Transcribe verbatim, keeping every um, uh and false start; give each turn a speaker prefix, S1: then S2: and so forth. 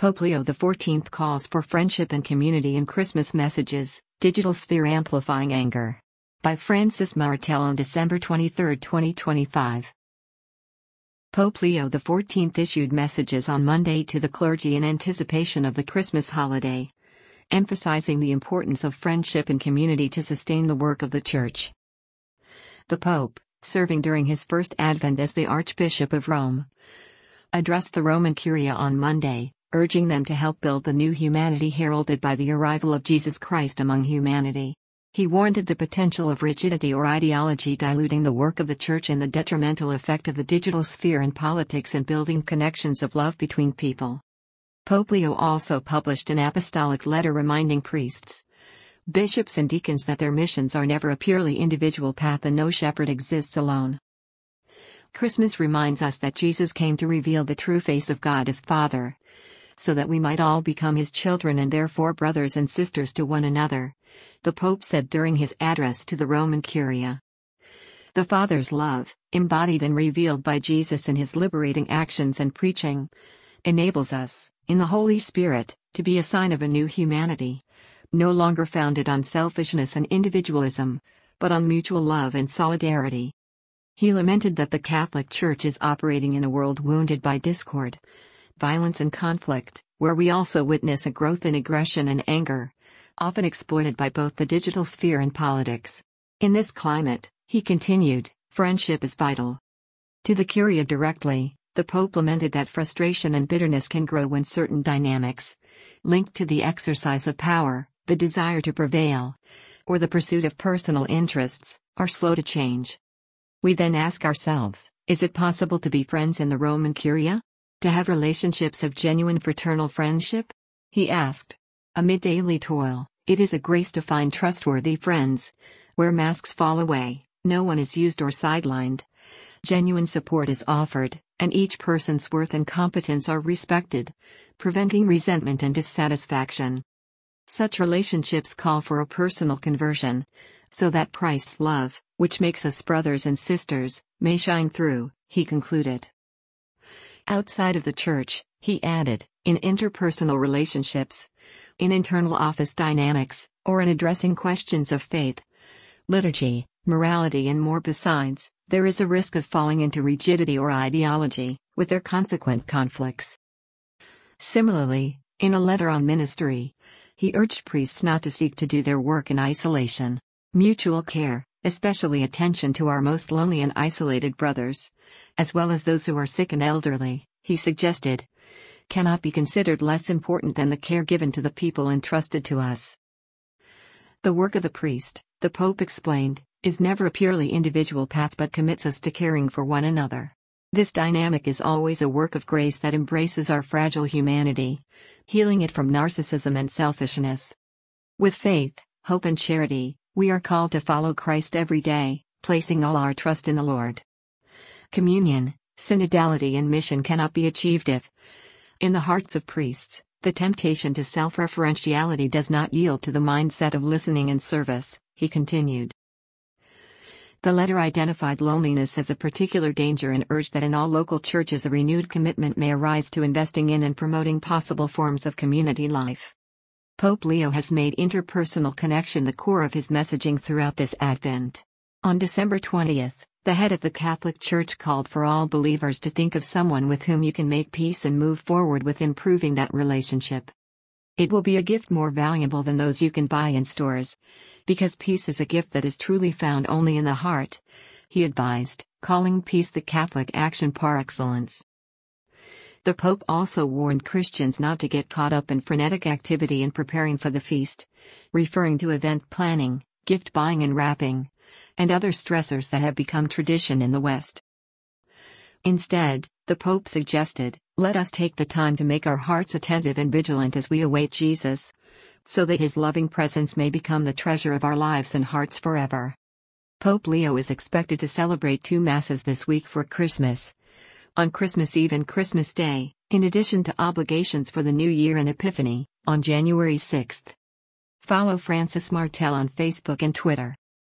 S1: Pope Leo the fourteenth calls for friendship and community in Christmas messages, Digital Sphere Amplifying Anger. By Francis Martel on December twenty-third, twenty twenty-five. Pope Leo the fourteenth issued messages on Monday to the clergy in anticipation of the Christmas holiday, emphasizing the importance of friendship and community to sustain the work of the Church. The Pope, serving during his first Advent as the Archbishop of Rome, addressed the Roman Curia on Monday, urging them to help build the new humanity heralded by the arrival of Jesus Christ among humanity. He warned of the potential of rigidity or ideology diluting the work of the Church and the detrimental effect of the digital sphere in politics and building connections of love between people. Pope Leo also published an apostolic letter reminding priests, bishops and deacons that their missions are never a purely individual path and no shepherd exists alone. Christmas reminds us that Jesus came to reveal the true face of God as Father, so that we might all become His children and therefore brothers and sisters to one another, the Pope said during his address to the Roman Curia. The Father's love, embodied and revealed by Jesus in His liberating actions and preaching, enables us, in the Holy Spirit, to be a sign of a new humanity, no longer founded on selfishness and individualism, but on mutual love and solidarity. He lamented that the Catholic Church is operating in a world wounded by discord, violence and conflict, where we also witness a growth in aggression and anger, often exploited by both the digital sphere and politics. In this climate, he continued, friendship is vital. To the Curia directly, the Pope lamented that frustration and bitterness can grow when certain dynamics, linked to the exercise of power, the desire to prevail, or the pursuit of personal interests, are slow to change. We then ask ourselves, is it possible to be friends in the Roman Curia? To have relationships of genuine fraternal friendship? He asked. Amid daily toil, it is a grace to find trustworthy friends. Where masks fall away, no one is used or sidelined. Genuine support is offered, and each person's worth and competence are respected, preventing resentment and dissatisfaction. Such relationships call for a personal conversion, so that Christ's love, which makes us brothers and sisters, may shine through, he concluded. Outside of the Church, he added, in interpersonal relationships, in internal office dynamics, or in addressing questions of faith, liturgy, morality and more besides, there is a risk of falling into rigidity or ideology, with their consequent conflicts. Similarly, in a letter on ministry, he urged priests not to seek to do their work in isolation. Mutual care, especially attention to our most lonely and isolated brothers, as well as those who are sick and elderly, he suggested, cannot be considered less important than the care given to the people entrusted to us. The work of the priest, the Pope explained, is never a purely individual path but commits us to caring for one another. This dynamic is always a work of grace that embraces our fragile humanity, healing it from narcissism and selfishness. With faith, hope and charity, we are called to follow Christ every day, placing all our trust in the Lord. Communion, synodality and mission cannot be achieved if, in the hearts of priests, the temptation to self-referentiality does not yield to the mindset of listening and service, he continued. The letter identified loneliness as a particular danger and urged that in all local churches a renewed commitment may arise to investing in and promoting possible forms of community life. Pope Leo has made interpersonal connection the core of his messaging throughout this Advent. On December twentieth, the head of the Catholic Church called for all believers to think of someone with whom you can make peace and move forward with improving that relationship. It will be a gift more valuable than those you can buy in stores, because peace is a gift that is truly found only in the heart, he advised, calling peace the Catholic action par excellence. The Pope also warned Christians not to get caught up in frenetic activity in preparing for the feast, referring to event planning, gift buying and wrapping, and other stressors that have become tradition in the West. Instead, the Pope suggested, let us take the time to make our hearts attentive and vigilant as we await Jesus, so that His loving presence may become the treasure of our lives and hearts forever. Pope Leo is expected to celebrate two Masses this week for Christmas, on Christmas Eve and Christmas Day, in addition to obligations for the New Year and Epiphany, on January sixth. Follow Francis Martel on Facebook and Twitter.